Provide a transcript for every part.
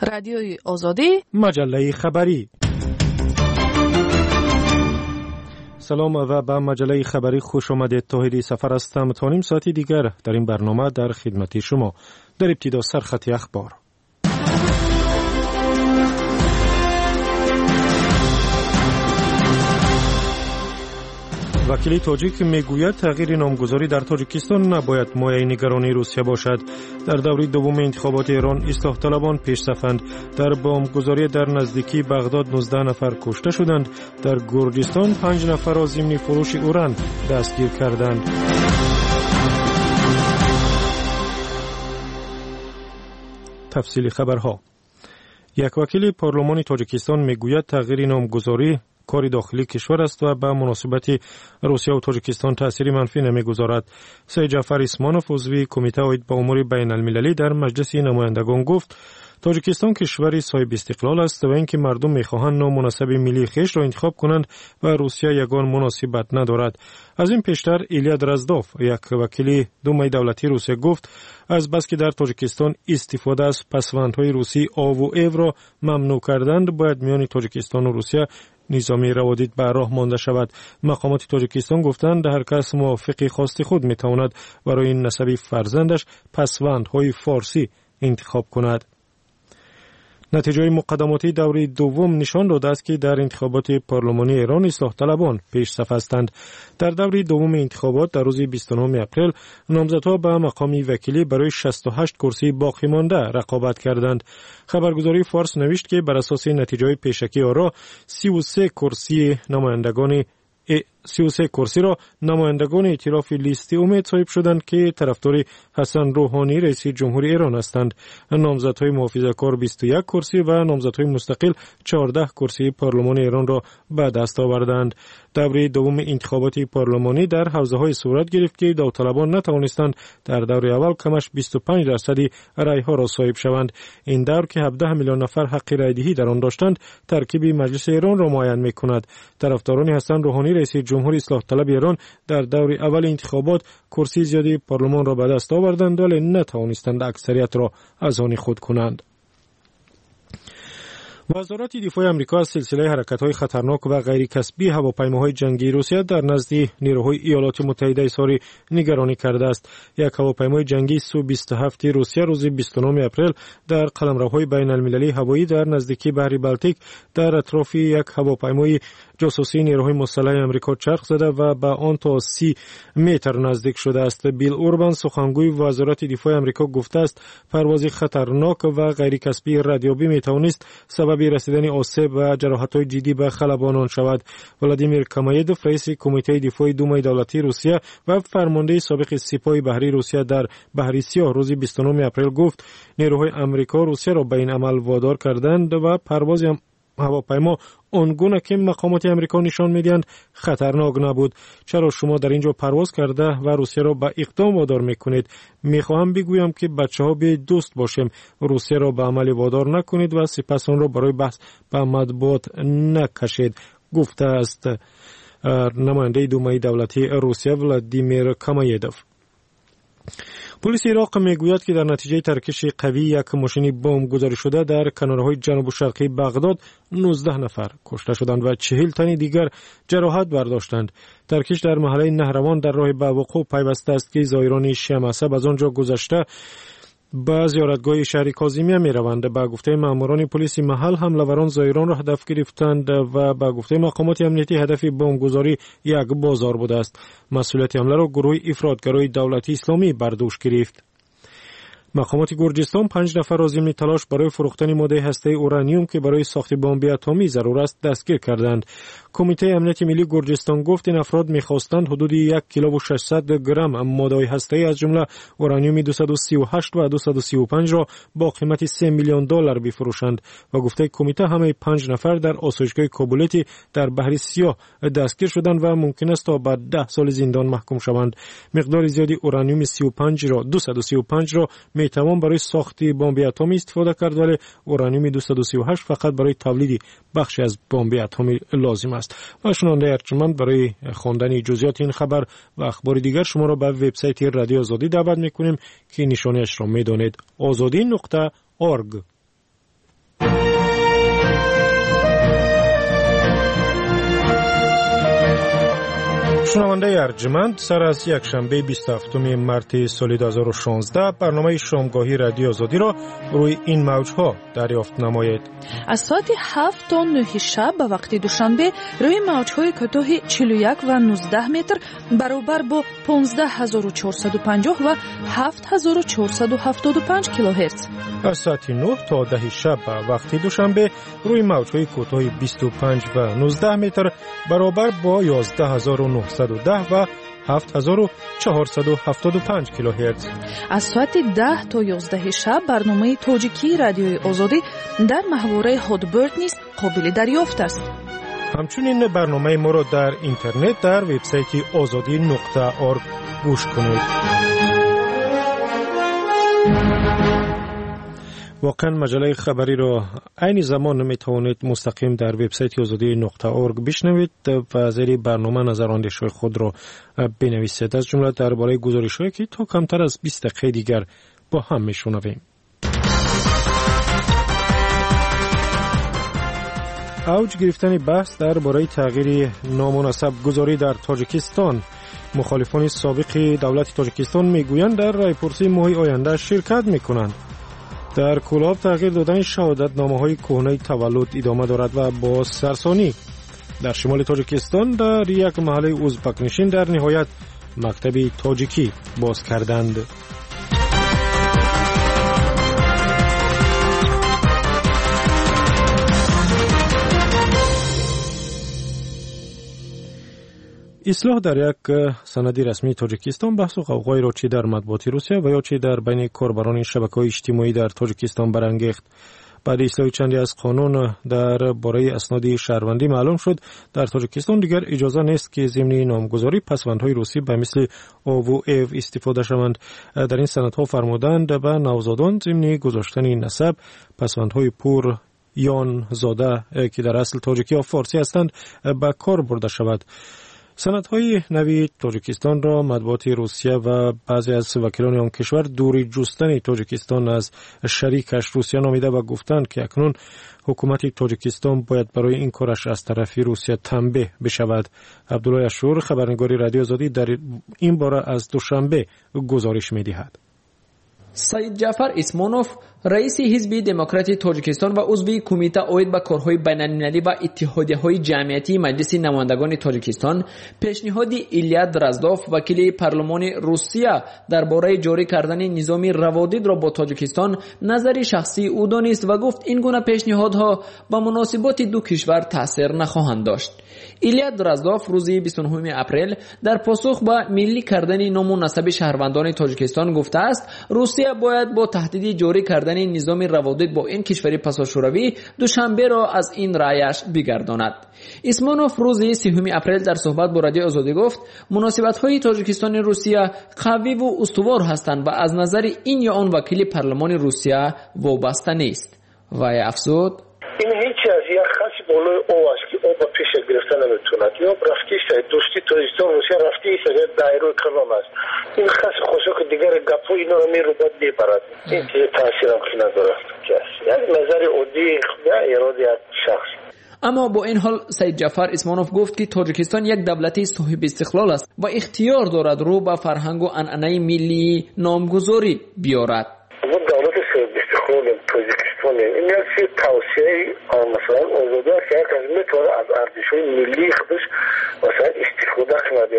رادیوی آزادی، مجله خبری. سلام و به مجله خبری خوش آمدید. طاهری سفر هستم. تا نیم ساعتی دیگر در این برنامه در خدمت شما. در ابتدا سرخط اخبار. وکیل تاجیک میگوید تغییر نامگذاری در تاجیکستان نباید مایه نگرانی روسیه باشد. در دوره دوم انتخابات ایران اصلاح طلبان پیشرفتند. در بمبگذاری در نزدیکی بغداد 19 نفر کشته شدند. در گرجستان 5 نفر را ضمن فروش اوران دستگیر کردند. تفصیل خبرها. یک وکیل پارلمان تاجیکستان میگوید تغییر نامگذاری کاری داخلی کشور است و به مناسبت روسیه و تاجیکستان تأثیر منفی نمیگذارد. سید جعفر اسمانوف عضو کمیته عاید به امور بین المللی در مجلس نمایندگان گفت تاجیکستان کشوری صاحب استقلال است و اینکه مردم میخواهند نام مناسب ملی خویش را انتخاب کنند و روسیه یگان مناسبت ندارد. از این پیشتر ایلیا درزدوف یک وکیل دومای دولتی روسیه گفت از بس که در تاجیکستان استفاده از پسوندهای روسی آ و ایو را ممنوع کردند باید میان تاجیکستان و روسیه نظامی روابط به راه مانده شود. مقامات تاجیکستان گفتند هر کس موافق خواست خود میتواند برای نسب فرزندش پسوندهای فارسی انتخاب کند. نتیجه مقدماتی دوره دوم نشان داده است که در انتخابات پارلمانی ایران اصلاح طلبان پیشرفت هستند. در دوره دوم انتخابات در روز 29 اپریل نامزدها به مقام وکیلی برای 68 کرسی باقی مانده رقابت کردند. خبرگزاری فارس نوشت که بر اساس نتیجه پیشکی آرا 33 کرسی را نمایندگان ائتلاف لیستی امید صاحب شدند که طرفدار حسن روحانی رئیس جمهوری ایران هستند. نامزدهای محافظه‌کار 21 کرسی و نامزدهای مستقل 14 کرسی پارلمان ایران را به دست آوردند. دوره دوم انتخابات پارلمانی در حوزه‌های صورت گرفت که داوطلبان نتوانستند در دوره اول کمش 25% رأی‌ها را صاحب شوند. این دور که 17 میلیون نفر حق رأی‌دهی در آن داشتند ترکیب مجلس ایران را معین می‌کند. طرفداران حسن روحانی رئیس جمهوری اصلاح طلب ایران در دور اول انتخابات کرسی زیادی پارلمان را به دست آوردند ولی نتوانستند اکثریت را از آن خود کنند. وزارت دفاع آمریکا از سلسله حرکت‌های خطرناک و غیر کسبی هواپیماهای جنگی روسیه در نزد نیروهای ایالات متحده اظهار نگرانی کرده است. یک هواپیمای جنگی سو-27 روسیه روز 29 اپریل در قلمروهای بین المللی هوایی در نزدیکی بحر بالتیک در اطراف یک هواپیمای جاسوسی نیروهای مسلح آمریکا چرخ زده و به آن تا 30 متر نزدیک شده است. بیل اوربان سخنگوی وزارت دفاع آمریکا گفته است پرواز خطرناک و غیر کسبی ردیابی میتوانست سبب رسیدن آسیب و جراحت‌های جدی به خلبانان شود. ولادیمیر کامایدوف رئیس کمیته دفاع دومای دولتی روسیه و فرمانده سابق سپاه بحری روسیه در بحر سیاه روز 29 اپریل گفت نیروهای آمریکا روسیه را به این عمل وادار کردند و پرواز هواپیما آنگونه که مقامات آمریکا نشان میدهند خطرناک نبود. چرا شما در اینجا پرواز کرده و روسیه را به اقدام وادار میکنید؟ میخواهم بگویم که بچه‌ها به دوست باشیم. روسیه را به عمل وادار نکنید و سپس آن را برای بحث به مطبوعات نکشید، گفته است نماینده دومای دولتی روسیه ولادیمیر کامایدوف. پلیس عراق میگوید که در نتیجه ترکش قوی یک ماشین بمب گذاری شده در کنارهای جنوب شرقی بغداد 19 نفر کشته شدند و 40 تن دیگر جراحت برداشتند. ترکش در محله نهروان در راه به وقوع پیوسته است که زائران شیعه مذهب از آنجا گذشته به زیارتگاه شهر کاظمیه می روند. به گفته ماموران پلیس محل حمله‌وران زائران را هدف گرفتند و به گفته مقامات امنیتی هدف بمبگذاری یک بازار بوده است. مسئولیت حمله را گروه افراطگرای دولتی اسلامی بر دوش گرفت. مقامات گرجستان 5 نفر را ضمن تلاش برای فروختن ماده هسته‌ای اورانیوم که برای ساخت بمب اتمی ضرور است دستگیر کردند. کمیته امنیت ملی گرجستان گفت این افراد می‌خواستند حدود 1 کیلو و 600 گرم ماده هسته‌ای از جمله اورانیوم 238 و 235 را با قیمت 3 میلیون دلار بفروشند و گفته کمیته همه 5 نفر در آسایشگاه کابولیتی در بحر سیاه دستگیر شدند و ممکن است تا به 10 سال زندان محکوم شوند. مقدار زیادی اورانیوم 235 را میتوان برای ساخت بمب اتمی استفاده کرد ولی اورانیوم 238 فقط برای تولید بخشی از بمب اتمی لازم است. و شنونده ارجمند برای خواندن جزئیات این خبر و اخبار دیگر شما را به وبسایت رادیو آزادی دعوت میکنیم که نشانه‌اش را میدانید: azadi.org. شنونده ارجمند، سر از یک شنبه 27 مارس سال 2016 برنامه شامگاهی رادیو آزادی را روی این موجها دریافت نمایید. از ساعت 7 تا 9 شب به وقت دوشنبه روی موجهای کوتاه 41 و 19 متر برابر با 15450 و 7475 کیلوهرتز. از ساعت 9 تا 10 شب به وقت دوشنبه روی موجهای کوتاه 25 و 19 متر برابر با 11910 و 7475 کیلوهرتز. از ساعت 10 تا 11 شب برنامه تاجیکی رادیوی آزادی در محوره هادبرد نیز قابل دریافت است. همچنین برنامه ما را در اینترنت در وبسایت azadi.org گوش کنید. واقعا مجله خبری را عین زمان می توانید مستقیم در وبسایت azadi.org بشنوید و زیر برنامه نظراندیش‌های خود را بنویسید، از جمله درباره گزارش‌هایی که تا کمتر از 20 دقیقه دیگر با هم میشنویم. اوج گرفتن بحث درباره تغییر نامناسب گذاری در تاجیکستان. مخالفان سابق دولت تاجیکستان میگویند در رایپرسی ماه آینده شرکت میکنند. در کلاب تغییر دادن شهادت نامه‌های کهنه تولد ادامه دارد و با سرسانی. در شمال تاجیکستان در یک محله ازبک نشین در نهایت مکتب تاجیکی باز کردند. اصلاح در یک سند رسمی تاجیکستان بحث و غوغای را چه در مطبوعات روسیه و یا چه در بین کاربران شبکه‌های اجتماعی در تاجیکستان برانگیخت. بعد اصلاح چندی از قانون در باره اسناد شهروندی معلوم شد در تاجیکستان دیگر اجازه نیست که ضمن نامگذاری پسوندهای روسی به مثل آو و ایو استفاده شوند. در این سندها فرمودند به نوزادان ضمن گذاشتن نسب پسوندهای پور یان زاده که در اصل تاجیکی و فارسی هستند به کار برده شود. سندهای نوی تاجیکستان را مطبوعات روسیه و بعضی از وکیلان آن کشور دوری جستن تاجیکستان از شریکش روسیه نامیده و گفتند که اکنون حکومت تاجیکستان باید برای این کارش از طرف روسیه تنبیه بشود. عبدالله اشور خبرنگار رادیو آزادی در این باره از دوشنبه گزارش می‌دهد. سید جعفر اسمونوف رئیس حزب دموکراتی تاجیکستان و عضو کمیته اوید به کارهای بین‌المللی و اتحادیه‌های جمعیتی مجلس نمایندگان تاجیکستان پیشنهاد ایلیا درازدوف وکیل پارلمان روسیه درباره جاری کردن نظام روادید را با تاجیکستان نظر شخصی او دانست و گفت این گونه پیشنهادها با مناسبات دو کشور تاثیر نخواهند داشت. ایلیا درازدوف روز 29 اپریل در پاسخ به ملی کردن نامناسب شهروندان تاجیکستان گفته است روسیه باید با تهدید جاری کردن نظام روادید با این کشور پساشوروی دوشنبه را از این رایش بگرداند. اسمونوف روز 30 اپریل در صحبت با رادیو آزادی گفت مناسبت‌های تاجیکستان روسیه قوی و استوار هستند و از نظر این یا آن وکیل پارلمان روسیه وابسته نیست. و افزود این هیچ از یک خاصی بالای او است که او با پیش گرفتن نمیتوند یا رفتی است دوستی تاجیکستان روسیه رفتی است دایره کلام است این خاص خوشو که دیگر گپو اینا رو میرو باد میبرد این که تاثیر هم که نداره یعنی نظر عادی یا اراده شخص. اما با این حال سید جعفر اسمونوف گفت که تاجیکستان یک دولت صاحب استقلال است و اختیار دارد رو به فرهنگ و عنعنه ملی نامگذاری بیارد. دولت صاحب استقلال تاجیکستان این یک توصیه مثلا آزادی است که از میتونه از ارزش‌های ملی خودش مثلا استفاده کنه.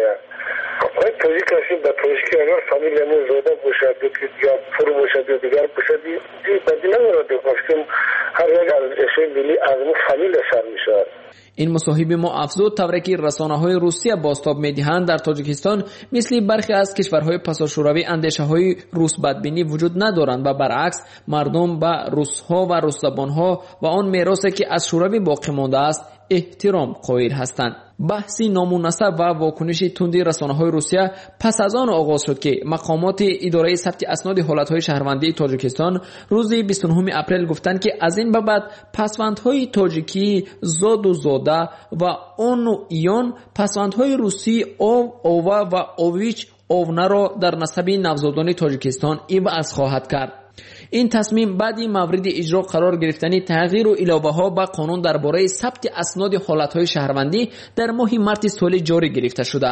خب تاجیکستان به تاجیکی اگر فامیلمون زاده باشد یا پور باشد یا دیگر باشد بدی نمی‌رد که هر یک ارزش‌های ملی از اون فامیل سر میشه. این مصاحب ما افزود طوری که رسانه‌های روسیه بازتاب می‌دهند در تاجیکستان مثل برخی از کشورهای پساشوروی اندیشه‌های روس بدبینی وجود ندارند و برعکس مردم به روس‌ها و روس‌زبان‌ها و آن میراثی که از شوروی باقی مانده است احترام قائل هستند. بحثی نامناسب و واکنش تندی رسانه‌های روسیه پس از آن آغاز شد که مقامات اداره ثبت اسناد حالت‌های شهروندی تاجیکستان روز 29 اپریل گفتند که از این به بعد پسوندهای تاجیکی زاد و زاده و اون و ایان پسوندهای روسی اووا و اویچ اوونه را در نسب نوزادان تاجیکستان عوض خواهد کرد. این تصمیم بعدی مورد اجرا قرار گرفتن تغییر و علاوه‌ها به قانون درباره ثبت اسناد حالت‌های شهروندی در ماه مارس سال جاری گرفته شده است.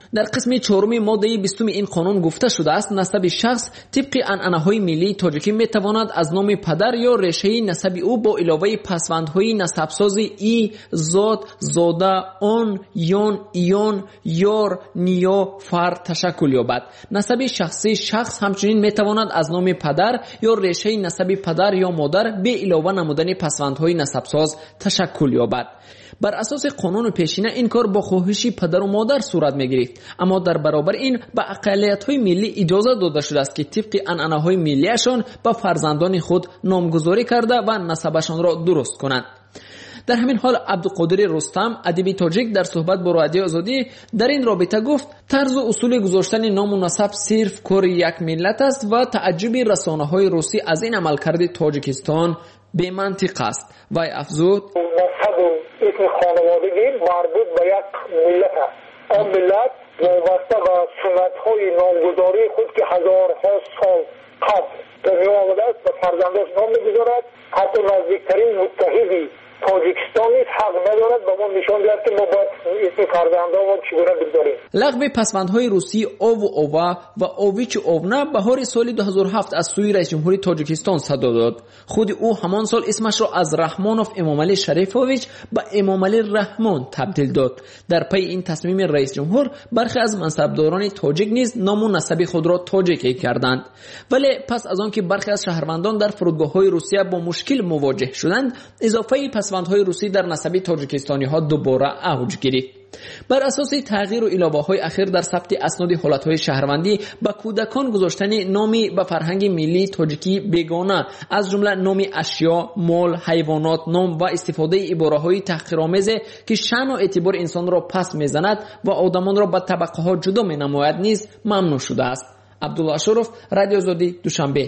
در قسم 4 ماده 20 این قانون گفته شده است نسب شخص طبق عنعنه‌های ملی تاجیکی میتواند از نام پدر یا ریشه نسب او با علاوه پسوندهای نسبساز ای، زاد، زاده، آن، یان، ایان، یار، نیا، فرد تشکل یابد. نسب شخصی شخص همچنین میتواند از نام پدر یا ریشه نسب پدر یا مادر به علاوه نمودن پسوندهای نسبساز تشکل یابد. بر اساس قانون پیشینه این کار با خواهش پدر و مادر صورت میگیرد، اما در برابر این به اقلیت‌های ملی اجازه داده شده است که طبق عنعنه‌های ملیشان به فرزندان خود نامگذاری کرده و نسبشان را درست کنند. در همین حال عبدالقادر رستم ادیب تاجیک در صحبت با رادیو آزادی در این رابطه گفت طرز و اصول گذاشتن نام و نسب صرف کار یک ملت است و تعجب رسانه‌های روسی از این عملکرد تاجیکستان بی منطق است. وی افزود نسب و اسم خانوادگی مربوط به یک ملت است. آن ملت وابسته به سنت‌های نامگذاری خود که هزارها سال قبل در آمده است به فرزندش نام می‌گذارد. حتی نزدیکترین متحدی تاجیکستان نیز حق ندارد به ما نشان دهد که ما باید اسم فرزندان چگونه بگذاریم. لغو پسوندهای روسی آو و اوه و آویچ اوونه بهار سال 2007 از سوی رئیس جمهوری تاجیکستان صدا داد. خود او همان سال اسمش را از رحمانوف امامعلی شریفوویچ به امامعلی رحمان تبدیل داد. در پی این تصمیم رئیس جمهور برخی از منصبداران تاجیک نیز نام و نسب خود را تاجیکی کردند. ولی پس از آن که برخی از شهروندان در فرودگاه‌های روسیه با مشکل مواجه شدند، اضافه پسوندهای روسی در نسب تاجیکستانی ها دوباره اوج گرفت. بر اساس تغییر و علاوه‌های اخیر در ثبت اسناد حالت‌های شهروندی با کودکان گذاشتن نامی به فرهنگ ملی تاجیکی بیگانه از جمله نام اشیا، مال، حیوانات، نام و استفاده عباره‌های تحقیرآمیز که شأن و اعتبار انسان را پس می‌زند و آدمان را به طبقه‌ها جدا می‌نماید نیز ممنوع شده است. عبدالله اشرف، رادیو آزادی، دوشنبه.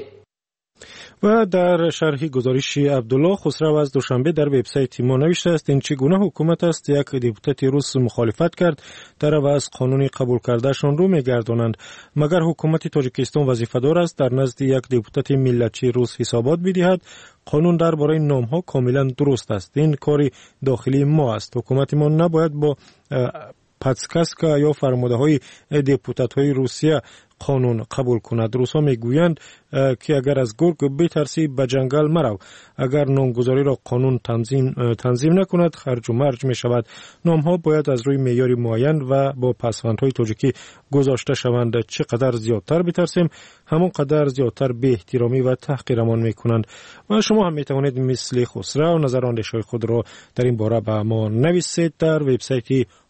و در شرح گزارش عبدالله خسرو از دوشنبه در وبسایت ما نوشته است این چگونه حکومت است یک دیپوتات روس مخالفت کرد در عوض قانونی قبول کردهشان رو میگردانند. مگر حکومت تاجیکستان وظیفه‌دار است در نزد یک دیپوتات ملتی روس حسابات بدهد؟ قانون درباره نام‌ها کاملا درست است. این کاری داخلی ما است. حکومت ما نباید با پادکاسکا یا فرمانده دیپوتات‌های روسیه قانون قبول کند. روس‌ها میگویند که اگر از گرگ بترسی به جنگل مرو. اگر نامگذاری را قانون تنظیم نکند خرج و مرج می شود. نام‌ها باید از روی معیار معین و با پسوندهای تاجیکی گذاشته شوند. چقدر زیادتر بترسیم همون قدر زیادتر بی احترامی و تحقیرمان میکنند. و شما هم میتوانید مثل خسرو نظر و اندیشه‌های خود را در این باره به ما نویسید در وبسایت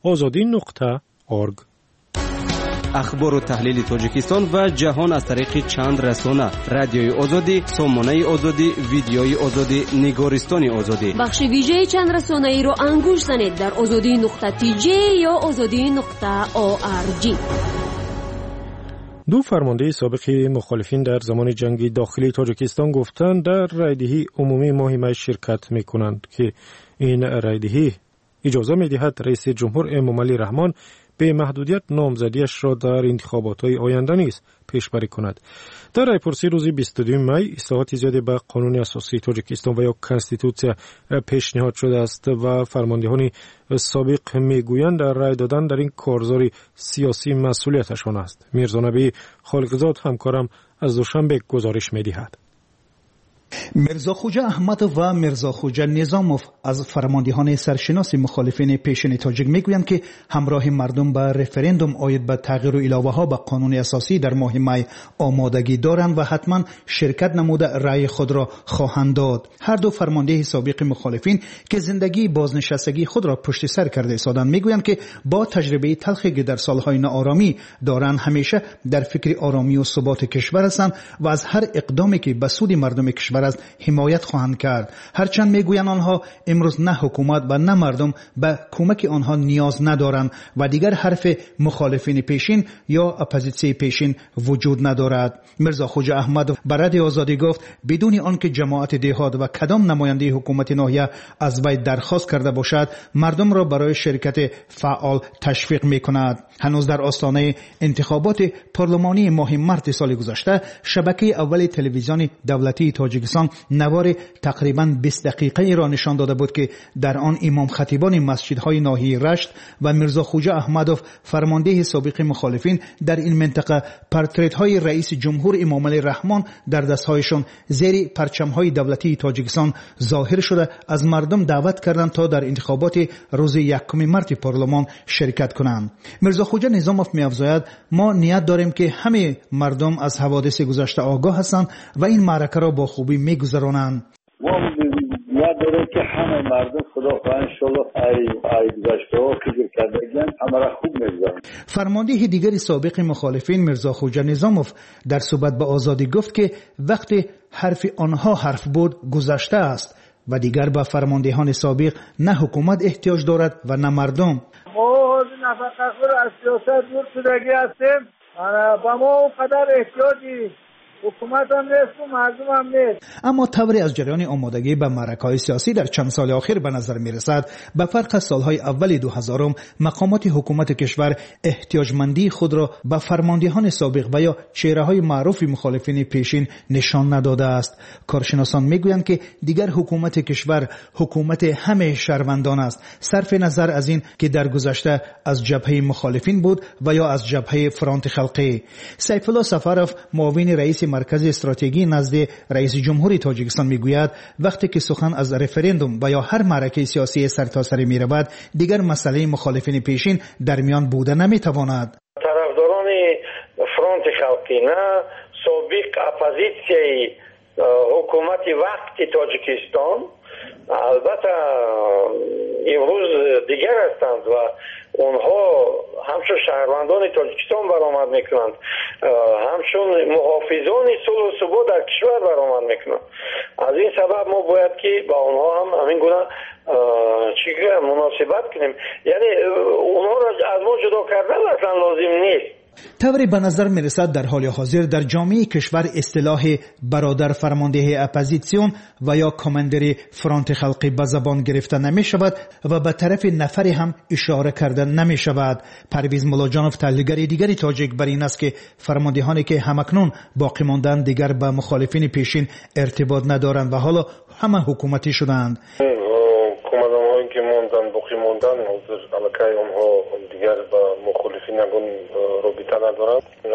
azadi.org. اخبار و تحلیل تاجیکستان و جهان از طریق چند رسانه: رادیوی آزادی، سامانه آزادی، ویدیوی آزادی، نگارستان آزادی. بخش ویژه چند رسانه ای رو انگوش زنید در azadi.tj یا azadi.org. دو فرمانده سابق مخالفین در زمان جنگ داخلی تاجیکستان گفتند در رایدهی عمومی مهم شرکت میکنند که این رایدهی اجازه میدهد رئیس جمهور امامعلی رحمان به محدودیت نامزدیش را در انتخابات‌های آینده نیز پیشبری کند. در رایپرسی روز 22 می اصلاحات زیادی به قانون اساسی تاجیکستان و یا کانستیتوسیا پیشنهاد شده است و فرماندهان سابق میگویند در رای دادن در این کارزار سیاسی مسئولیتشان است. میرزا نبی خالقزاد همکارم از دوشنبه گزارش می‌دهد. میرزا خوجا احمد و میرزا خوجا نظاموف از فرماندهان سرشناس مخالفین پیشین تاجیک میگویند که همراه مردم به رفراندوم آید به تغییر و علاوه ها به قانون اساسی در ماه می آمادگی دارند و حتما شرکت نموده رأی خود را خواهند داد. هر دو فرمانده سابق مخالفین که زندگی بازنشستگی خود را پشت سر کرده ایستادند میگویند که با تجربه تلخی که در سالهای ناآرامی دارند همیشه در فکر آرامی و ثبات کشور هستند و از هر اقدامی که به سود مردم کشور از حمایت خواهند کرد. هرچند میگویند آنها امروز نه حکومت و نه مردم به کمک آنها نیاز ندارند و دیگر حرف مخالفین پیشین یا اپوزیسیون پیشین وجود ندارد. میرزا خوجا احمد به رادیو آزادی گفت بدون آنکه جماعت دهات و کدام نماینده حکومت ناحیه از وی درخواست کرده باشد مردم را برای شرکت فعال تشویق میکند. هنوز در آستانه انتخابات پارلمانی ماه مارس سال گذشته شبکه اول تلویزیون دولتی تاجیکستان تاجیکستان نوار تقریباً 20 دقیقه را نشان داده بود که در آن امام خطیبان مسجدهای ناحیه رشت و میرزا خوجا احمدوف فرمانده سابق مخالفین در این منطقه پورترت‌های رئیس جمهور امام علی رحمان در دستهایشان زیر پرچم‌های دولتی تاجیکستان ظاهر شده از مردم دعوت کردند تا در انتخابات روز 1 مارس پارلمان شرکت کنند. میرزا خوجا نظاموف می‌افزاید ما نیت داریم که همه مردم از حوادث گذشته آگاه هستند و این معرکه را با خوبی می‌گذرانند. نیت داریم که همه مردم خدا انشالله ای گذشته ها فکر کردن همه را خوب می‌گذرانند. فرمانده دیگر سابق مخالفین میرزا خوجا نظاموف در صحبت با آزادی گفت که وقتی حرف آنها حرف بود گذشته است و دیگر به فرماندهان سابق نه حکومت احتیاج دارد و نه مردم. ما نفقه‌خور از سیاست دور شدگی هستیم. با ما اونقدر احتیاجی حکومت هم نیست و مردم هم نیست. اما طوری از جریان آمادگی به معرکه‌های سیاسی در چند سال اخیر به نظر می‌رسد به فرق از سالهای اول 2000 مقامات حکومت کشور احتیاجمندی خود را به فرماندهان سابق و یا چهره‌های معروف مخالفین پیشین نشان نداده است. کارشناسان می‌گویند که دیگر حکومت کشور حکومت همه شهروندان است، صرف نظر از این که در گذشته از جبهه مخالفین بود و یا از جبهه فرانت خلقی. سیف الله سفرов معاون رئیس مرکز استراتژی نزد رئیس جمهوری تاجیکستان میگوید وقتی که سخن از رفراندوم و یا هر معرکه سیاسی سرتاسری میرود دیگر مسئله مخالفین پیشین در میان بوده نمیتواند. طرفداران فرانت خلقی نه سابق اپوزیسیای حکومت وقتی تاجیکستان البته امروز دیگر هستند و اونها همچون شهروندان تاجیکستان برآمد میکنند، همچون محافظان صلح و ثبات در کشور برآمد میکنند. از این سبب ما باید که با اونها هم همین گونه مناسبت کنیم، یعنی اونها را از ما جدا کردن اصلا لازم نیست. طوری به نظر میرسد در حال حاضر در جامعه کشور اصطلاح برادر فرمانده اپوزیسیون و یا کماندر فرانت خلقی به زبان گرفته نمی شود و به طرف نفری هم اشاره کرده نمی شود. پرویز ملاجانوف تحلیلگر دیگری تاجیک بر این است که فرماندهانی که همکنون باقی ماندند دیگر به مخالفین پیشین ارتباط ندارند و حالا همه حکومتی شدند. کماندان‌هایی که ماندن باقی ماندن الکی اونها دیگر با مخالفین رابطه ندارند و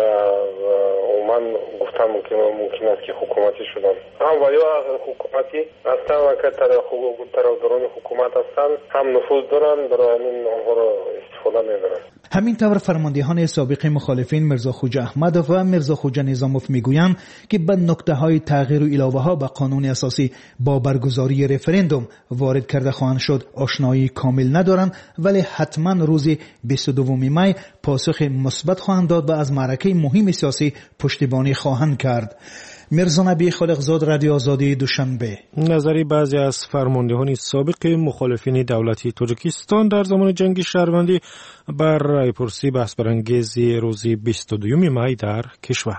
من گفتم که ممکن است که حکومتی شدن هم و یا حکومتی هستن و که طرفداران حکومت هستن هم نفوذ دارن برای همین آنها را استفاده میبرند. همین طور فرماندهان سابق مخالفین میرزا خوجا احمدوف و میرزا خوجا نظاموف میگویند که به نکته‌های تغییر و علاوه‌ها به قانون اساسی با برگزاری رفراندوم وارد کرده خواهند شد آشنایی کامل ندارند، ولی حتما روز 22 می پاسخ مثبت خواهند داد و از معرکه مهم سیاسی پشتیبانی خواهند کرد. میرزا نبی خالقزاد، رادیو آزادی، دوشنبه. نظری بعضی از فرماندهان سابق مخالفین دولتی تاجیکستان در زمان جنگ شهروندی بر رایپرسی بحث برانگیز روز 22 می در کشور.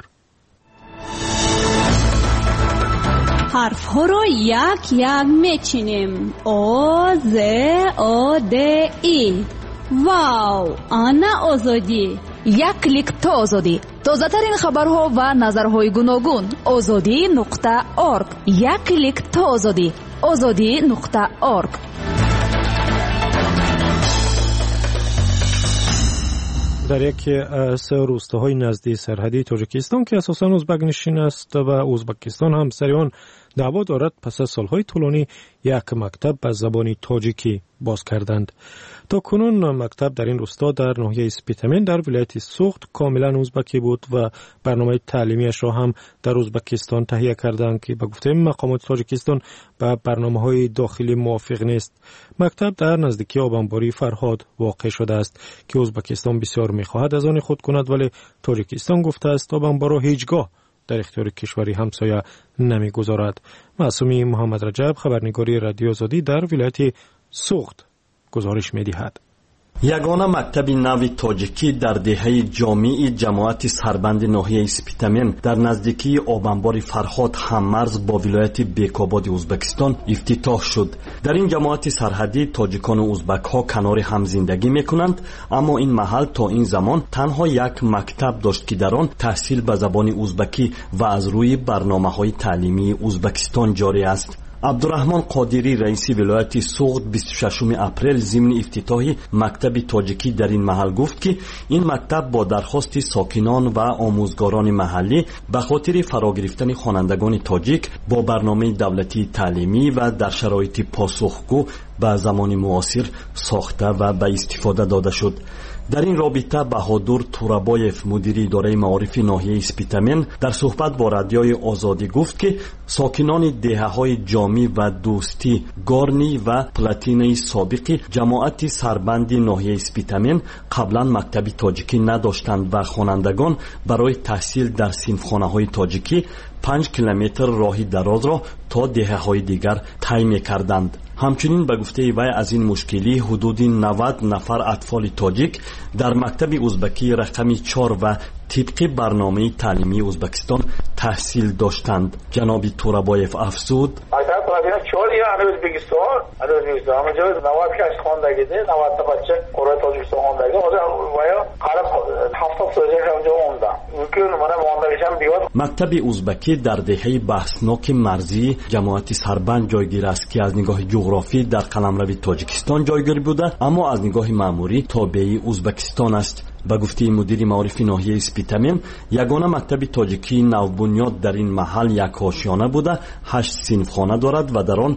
حرف ها رو یک یک میچینیم. او ز او د ای. واو، آنا آزادی. یک کلیک تا آزادی. تازه ترین خبرها و نظرهای گوناگون. azadi.org. یک کلیک تا آزادی. azadi.org. در یکی از روستاهای نزدیک سرحدی تاجیکستان که اساساً ازبک نشین است و ازبکستان هم سر آن دعوا دارد، پس از سالهای طولانی یک مکتب به زبان تاجیکی باز کردند. تا کنون مکتب در این روستا در ناحیه سپیتمن در ولایت سوخت کاملا ازبکی بود و برنامه تعلیمیش را هم در ازبکستان تهیه کردند که به گفته مقامات تاجیکستان به برنامه‌های داخلی موافق نیست. مکتب در نزدیکی آبانباری فرهاد واقع شده است که ازبکستان بسیار می‌خواهد از آن خود کند، ولی تاجیکستان گفته است آبانبار را هیچگاه در اختیار کشوری همسایه نمی‌گذارد. معصومی محمد رجب، خبرنگاری رادیو آزادی در ولایت سوخت گزارش می‌دهد. یگانه مکتب نو تاجیکی در دهه جامع جماعت سربند ناحیه سپیتامن در نزدیکی آبانبار فرهاد هممرز با ولایت بیکاباد ازبکستان افتتاح شد. در این جماعت سرحدی تاجیکان و ازبک ها کنار هم زندگی میکنند، اما این محل تا این زمان تنها یک مکتب داشت که در آن تحصیل به زبان ازبکی و از روی برنامه‌های تعلیمی ازبکستان جاری است. عبدالرحمن قادری رئیس ولایت سوغد 26 اپریل ضمن افتتاح مکتب تاجیکی در این محل گفت که این مکتب با درخواست ساکنان و آموزگاران محلی به خاطر فرا گرفتن خوانندگان تاجیک با برنامه دولتی تعلیمی و در شرایط پاسخگو به زمان معاصر ساخته و به استفاده داده شد. در این رابطه بهادر تورابایف مدیر اداره معارف ناحیه سپیتامن در صحبت با رادیوی آزادی گفت که ساکنان دهه‌های جامی و دوستی گارنی و پلاتینی سابق جماعت سربند ناحیه سپیتامن قبلا مکتب تاجیکی نداشتند و خوانندگان برای تحصیل در صنفخانه‌های تاجیکی 5 کیلومتر راه دراز را تا دهه‌های دیگر طی می‌کردند. همچنین به گفته وی از این مشکلی حدود 90 نفر اطفال تاجیک در مکتب ازبکی رقم 4 و طبق برنامه تعلیمی ازبکستان تحصیل داشتند. جناب تورابایف افزود: مکتب ازبکی در دهه بحثناک مرزی جماعت سربند جایگیر است که از نگاه جغرافی در قلمرو تاجیکستان جایگیر بوده، اما از نگاه معمولی تابع ازبکستان است. به گفته مدیر معارف ناحیه سپیتامن یگانه مکتب تاجیکی نوبنیاد در این محل یک آشیانه بوده 8 صنفخانه دارد و در آن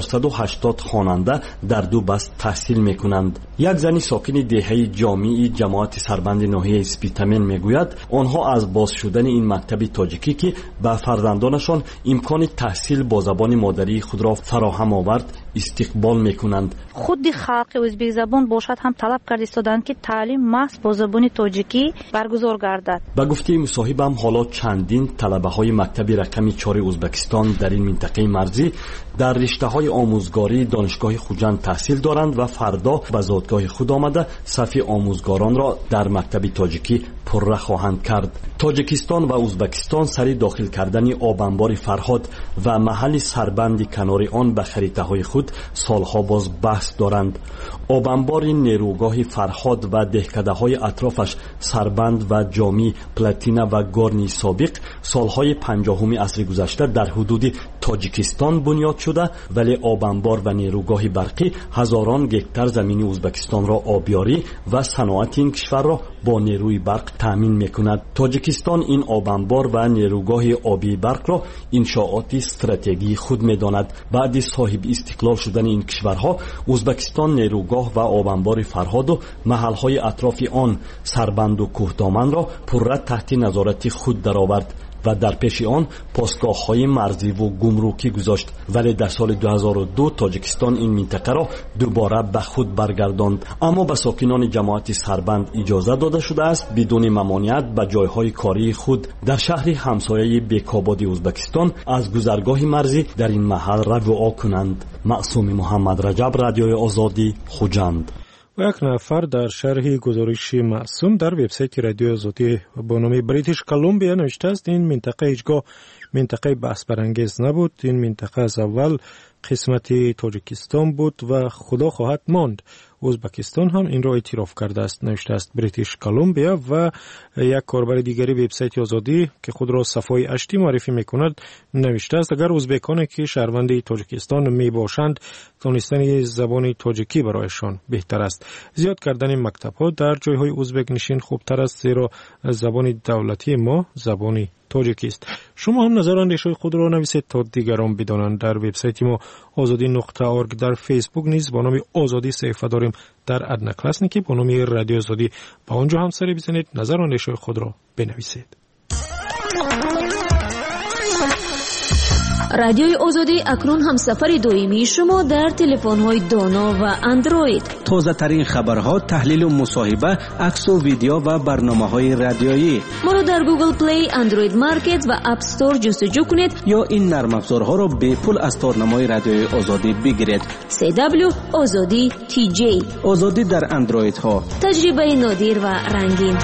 480 خواننده در 2 بست تحصیل میکنند. یک زنی ساکن دهه جامع جماعت سربند ناحیه سپیتامن میگوید آنها از باز شدن این مکتب تاجیکی که به فرزندانشان امکان تحصیل با زبان مادری خود را فراهم آورد استقبال میکنند. خود خلق ازبک زبان باشد هم طلب کرده ایستادند که تعلیم محض با زبان تاجیکی برگزار گردد. به گفته مصاحبم حالا چندین طلبه های مکتب رقم 4 ازبکستان در این منطقه مرزی در رشته های آموزگاری دانشگاه خوجند تحصیل دارند و فردا به زادگاه خود آمده صف آموزگاران را در مکتب تاجیکی پره خواهند کرد. تاجیکستان و ازبکستان سری داخل کردن آبانبار فرهاد و محل سربند کنار آن به خریطه های خود سالها باز بحث دارند. آبانبار نیروگاه فرهاد و دهکده های اطرافش سربند و جامی پلاتینا و گارنی سابق سالهای 50 عصر گذشته در حدود تاجیکستان بنیاد شده، ولی آبانبار و نیروگاه برقی هزاران گکتر زمین ازبکستان را آبیاری و صنعت این کشور را با نیروی برق تامین میکند. تاجیکستان این آبانبار و نیروگاه آبی برق را انشاءات استراتژی خود میداند. بعد صاحب استقلال شدن این کشورها ازبکستان نیروگاه و آبانبار فرهاد و محلهای اطراف آن سربند و کوهدامن را پره تحت نظارت خود درآورد و در پیش آن پاسگاه‌های مرزی و گمرکی گذاشت، ولی در سال 2002 تاجیکستان این منطقه را دوباره به خود برگرداند. اما به ساکنان جماعت سربند اجازه داده شده است بدون ممانعت به جایهای کاری خود در شهر همسایه بیکاباد ازبکستان از گذرگاه مرزی در این محل رجوع کنند. معصوم محمد رجب، رادیوی آزادی، خوجند. و یک نفر در شرح گزارش معصوم در وبسایت رادیو آزادی با نام بریتیش کلمبیا نوشته است این منطقه هیچگاه منطقه بحث برانگیز نبود. این منطقه از اول قسمت تاجیکستان بود و خدا خواهد ماند. ازبکستان هم این را اعتراف کرده است، نوشته است بریتیش کلمبیا. و یک کاربر دیگری وبسایت آزادی که خود را صفای اشتی معرفی میکند نوشته است اگر ازبکانی که شهروند تاجیکستان می باشند دانستن زبان تاجیکی برایشان بهتر است. زیاد کردن مکتب ها در جایهای ازبک نشین خوبتر است، زیرا زبان دولتی ما زبان تاجیکی است. شما هم نظر اندیشه خود را نویسید تا دیگران بدانند. در وبسایت ما azadi.org، در فیسبوک نیز با نام آزادی صفحه داریم، در ادنکلاسنیکی با نام رادیو آزادی با آنجا هم سری بزنید، نظر اندیشه خود را بنویسید. رادیوی آزادی اکنون هم سفر دائمی شما در تلفن‌های دانا و اندروید. تازه ترین خبرها، تحلیل و مصاحبه، عکس و ویدیو و برنامه‌های رادیویی. ما را در گوگل پلی، اندروید مارکت و اپ استور جستجو کنید یا این نرم افزارها را به پول از تارنمای رادیوی آزادی بگیرید. CW آزادی TJ. آزادی در اندروید ها. تجربه نادر و رنگین.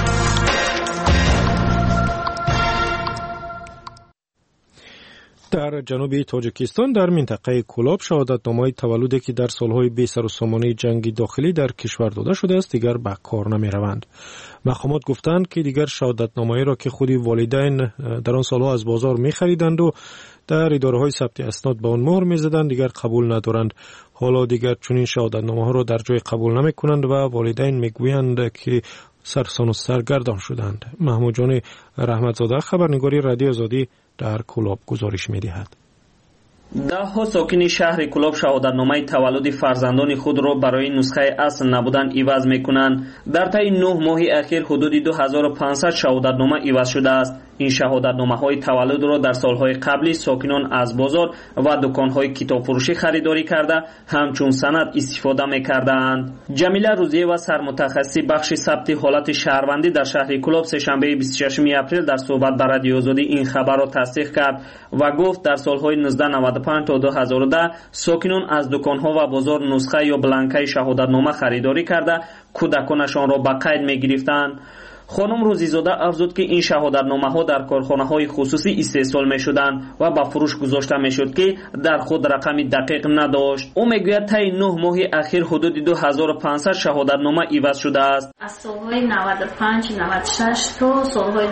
در جنوب تاجیکستان در منطقه کولاب شهادتنامه‌های تولدی که در سالهای بی سر و سامانه جنگی داخلی در کشور داده شده است دیگر به کار نمی‌روند. مقامات گفتند که دیگر شهادتنامه‌ای را که خود والدین در آن سالها از بازار می‌خریدند و در اداره‌های ثبت اسناد به آن مهر می‌زدند دیگر قبول ندارند. حالا دیگر چنین شهادتنامه‌ها را در جای قبول نمی‌کنند و والدین می‌گویند که سرسان و سرگردان شدند. محمود جان رحمتزاده خبرنگاری رادیو آزادی در کولاب گزارش می‌دهد. ده‌ها ساکن شهر کولاب شهادتنامه تولد فرزندان خود را برای نسخه اصل نبودن عوض می‌کنند. در طی 9 ماه اخیر حدود 2500 شهادتنامه عوض شده است. این شهادتنامه‌های تولد را در سالهای قبلی ساکنان از بازار و دکان‌های کتابفروشی خریداری کرده همچون سند استفاده می‌کردند. جمیله روزیه و سرمتخصص بخش ثبت حالت شهروندی در شهر کولاب سه‌شنبه 26 اپریل در صحبت با رادیو آزادی این خبر را تصدیق کرد و گفت در سالهای 1995 تا 2010 ساکنان از دکان‌ها و بازار نسخه یا بلانکای شهادتنامه خریداری کرده کودکانشان را به قید می‌گرفتند. خانم روزیزاده افزود که این شهادتنامه‌ها در کارخانه‌های خصوصی استحصال می‌شدند و به فروش گذاشته می‌شد که در خود رقم دقیق نداشت. او می‌گوید طی 9 ماه اخیر حدود 2500 شهادتنامه عوض شده است. از سال‌های 95 96 تا سال‌های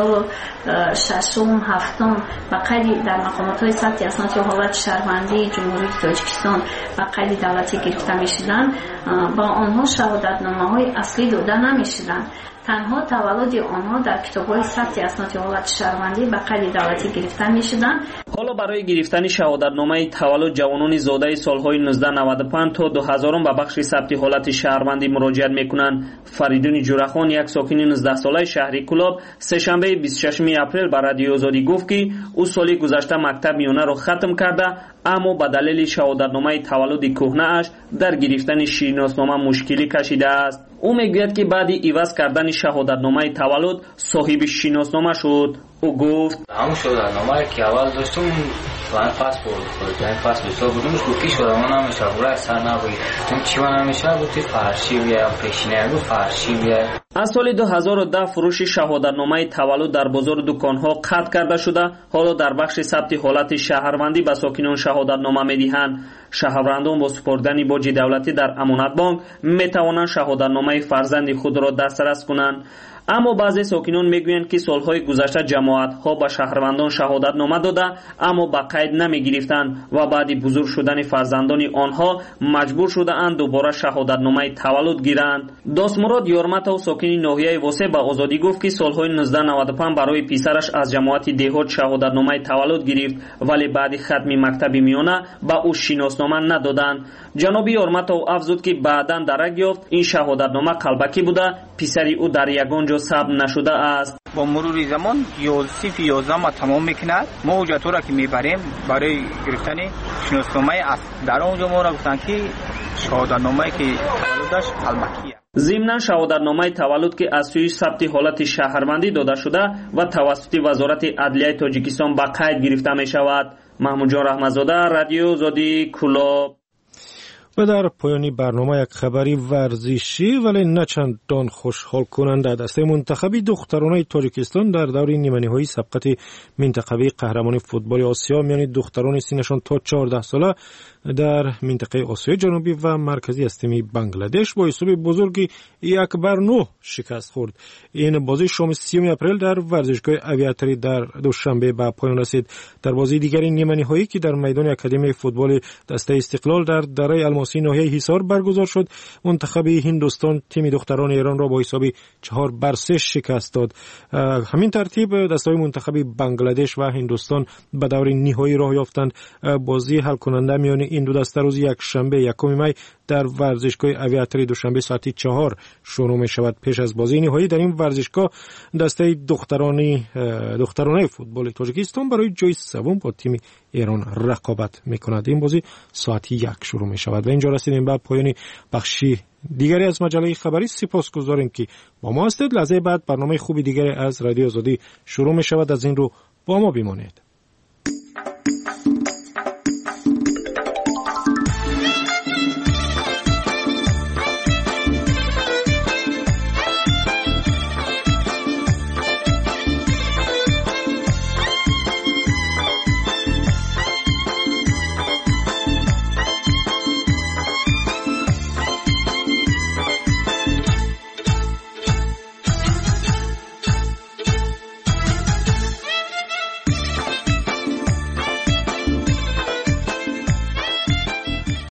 2006 و 7 به قید در مقامات‌های ثبت اسناد حالت شهروندی جمهوری تاجیکستان به قید دولتی گرفته می‌شدند. با آنها شهادتنامه‌های اصلی داده نمی‌شدند. تنها تولد آنها در کتاب‌های ثبت اسناد حالت شهروندی به قید دولتی گرفته می‌شدند. حالا برای گرفتن شهادتنامه تولد جوانان زاده سال‌های 1995 تا 2000 به بخش ثبت حالت شهروندی مراجعه می‌کنند. فریدون جورخان یک ساکن 19 ساله شهر کولاب سه‌شنبه 26 اپریل به رادیو آزادی گفت که او سال گذشته مکتب میانه را ختم کرده اما به دلیل شهادتنامه تولد کهنه اش در گرفتن شناسنامه مشکلی کشیده است. او میگوید که بعد عوض کردن شهادتنامه تولد صاحب شناسنامه شد. او گفت همون شهادتنامه که اول داشتم من پاسپورت یعنی پاسپورت بودمش بود پیش خودم نمیشه برای سر نبود چون چی نمیشه بود فرشی بیا پیشینه بود فرشی بیا. از سال 2010 فروش شهادتنامه تولد در بازار دکان‌ها قطع کرده شده. حالا در بخش ثبت حالت شهروندی به ساکنان شهادتنامه می‌دهند. شهروندان با سپردن باج دولتی در امانت بانک می‌توانند شهادتنامه فرزند خود را دسترس کنند. اما بعضی ساکنان میگویند که سالهای گذشته جماعت‌ها به شهروندان شهادتنامه داده اما به قید نمی‌گرفتند و بعد بزرگ شدن فرزندان آنها مجبور شده‌اند دوباره شهادتنامه تولد گیرند. داستمراد یارمتو ساکن ناحیه واسه به آزادی گفت که سالهای 1995 برای پسرش از جماعت دهات شهادتنامه تولد گرفت ولی بعد ختم مکتب میانه به او شناسنامه ندادند. جناب یارمتو افزود که بعداً درک یافت این شهادتنامه قلبکی بوده پسری او در یگان جا ثبت نشده است. با مرور زمان 11 ما تمام میکند. ما حجت را که میبریم برای گرفتن شناسنامه است در اونجا ما را گفتن که شهادتنامه که تولدش قلبکیه. ضمن شهادتنامه تولد که از سوی ثبت حالت شهروندی داده شده و توسط وزارت عدلیه تاجیکستان به قید گرفته می شود. محمود جان رحمتزاده، رادیو آزادی، کولاب. و در پایان برنامه یک خبری ورزشی ولی نه چندان خوشحال کننده. دسته منتخبی دختران تاجیکستان در دور نیمه‌نهایی سبقت منتخبی قهرمانی فوتبال آسیا میان دختران سنشان تا 14 ساله در منطقه آسیای جنوبی و مرکزی از تیم بنگلادش با حساب بزرگی 1-9 شکست خورد. این بازی شام 30 اپریل در ورزشگاه اویاتری در دوشنبه به پایان رسید. در بازی دیگری نیمه‌نهایی که در میدان اکادمی فوتبال دسته استقلال در دره الماسی ناحیه حصار برگزار شد، منتخب هندوستان تیم دختران ایران را با حساب 4-3 شکست داد. همین ترتیب دسته‌های منتخب بنگلادش و هندوستان به دور نهایی راه یافتند. بازی حل کننده میان این دو دسته روز یک شنبه 1 می در ورزشگاه اویاتری دوشنبه ساعت 4 شروع می شود. پیش از بازی نهایی در این ورزشگاه دسته دخترانه فوتبال تاجیکستان برای جای سوم با تیم ایران رقابت می کند. این بازی ساعت 1 شروع می شود و اینجا رسیدیم به پایان بخشی دیگری از مجله خبری. سپاسگزاریم که با ما هستید. لحظه بعد برنامه خوبی دیگری از رادیو آزادی شروع می شود. از این رو با ما بمانید.